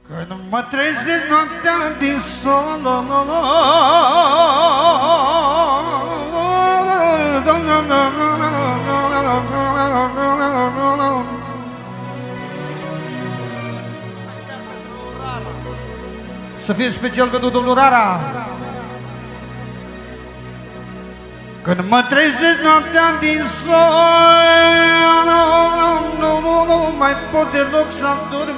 Când mă trezesc noaptea din sol, să fie special pentru domnul Rara. Când mă trezesc noaptea din sol, nu mai pot deloc să dorm.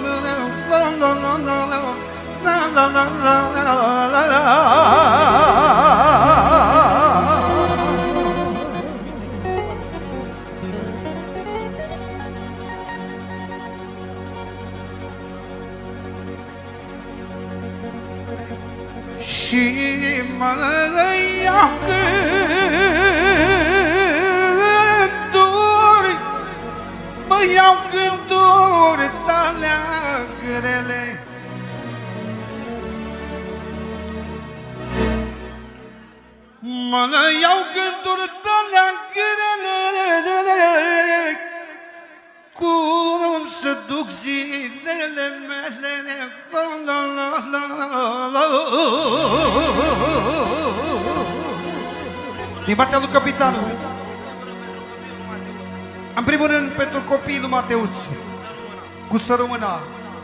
Și mă iau gânduri, mă iau gânduri de-alea grele. Mă iau gânduri de-alea grele, cum să duc zilele mele. Din partea lui capitanul, în primul rând pentru copiii lui Mateuț, cu sărămâna,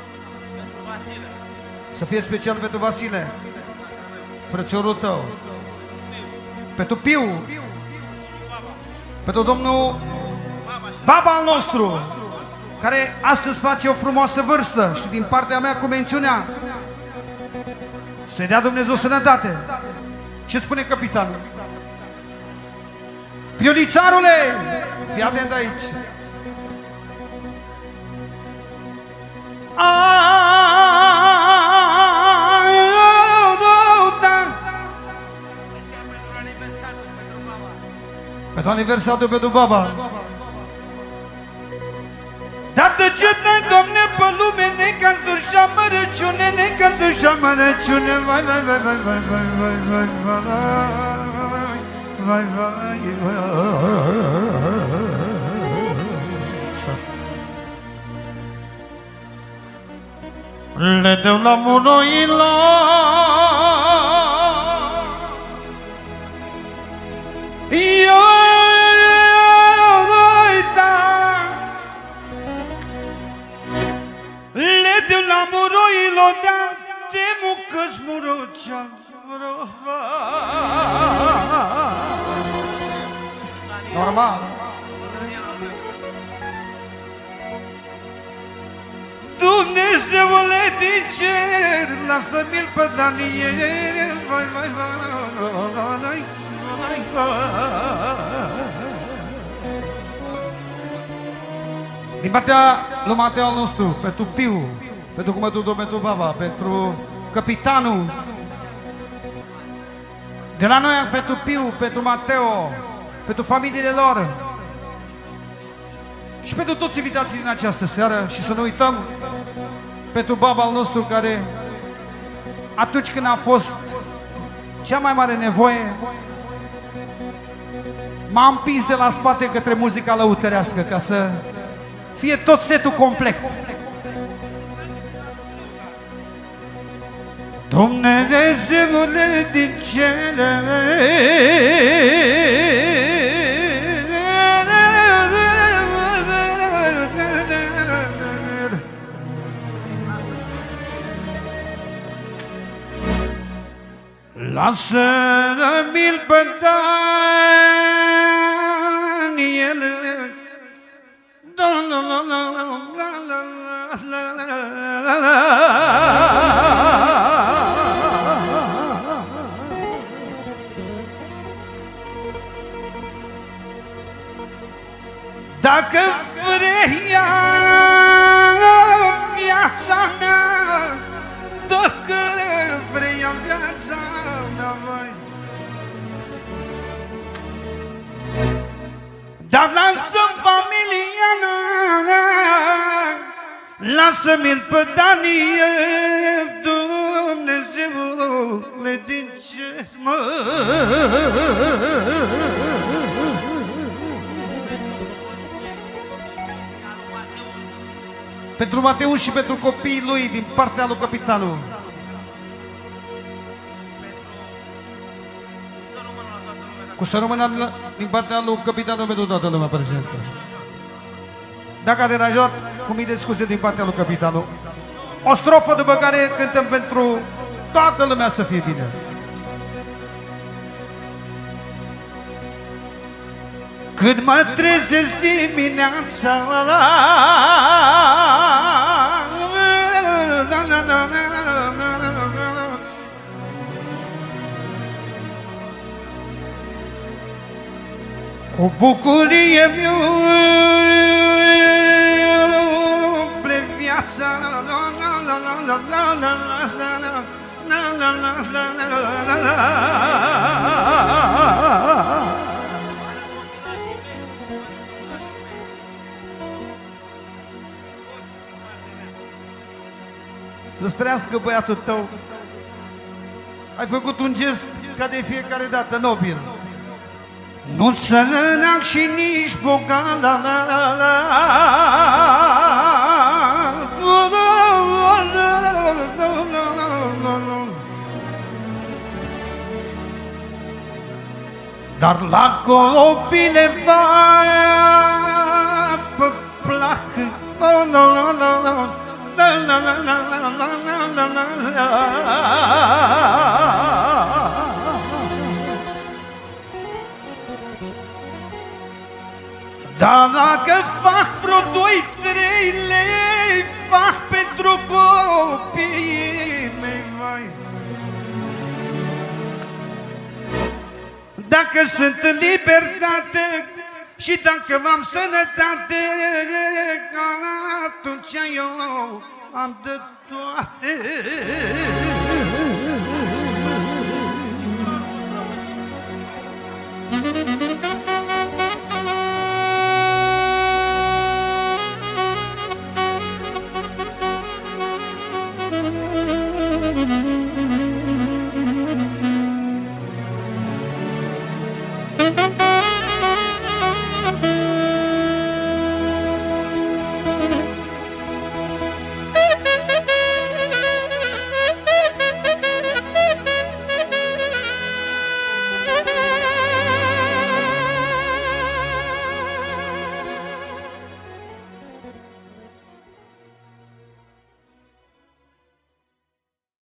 să fie special pentru Vasile, frățiorul tău, pentru Piu, pentru domnul Baba al nostru, care astăzi face o frumoasă vârstă și din partea mea cu mențiunea să-i dea Dumnezeu sănătate. Ce spune capitanul? Piolițarule, fii atent aici. Pentru aniversarul pentru Baba. Dar de ce ne, Doamne, pe lume, necazuri și amărăciune, necazuri și amărăciune, vai, vai, vai, vai, vai, vai, vai, vai, vai, vai, vai, vai. Le dau la muroila, normal. Dumnezeule din cer, lasă-mi-l pe Daniel, vai, vai, vai, vai, vai, din partea lui Mateo al nostru, pentru Piu, pentru cumătul pentru Baba, pentru capitanul, de la noi pentru Piu, pentru Mateo, pentru familiile lor și pentru toți invitații din această seară. Și să nu uităm pentru Baba al nostru, care atunci când a fost cea mai mare nevoie m-a împins de la spate către muzica lăutărească ca să fie tot setul complet. Dumnezeule din cele, lasă-mi-l pe Daniel, dacă vrea viața mea, dacă vrea viața mea, vai. Dar lasă-mi familia, lasă-mi-l pe Daniel, Dumnezeule din cer, mă. Pentru Mateusz și pentru copiii lui din partea lui capitanul. Cu să rămână din partea lui capitanul pentru toată lumea prezentă. Dacă a deranjat, cu mii de scuze din partea lui capitanul. O strofă după care cântăm pentru toată lumea să fie bine. Când mă trezesc dimineața, cu bucurie mi umple viața. Să străiască băiatul tău. Ai făcut un gest ca de fiecare dată nobil. Nu sărac și nici bogat, dar la copile va placă. Dar dacă fac vreo 2-3 lei, fac pentru copiii mei, vai. Dacă sunt în libertate și dacă v-am sănătate, atunci eu am de toate.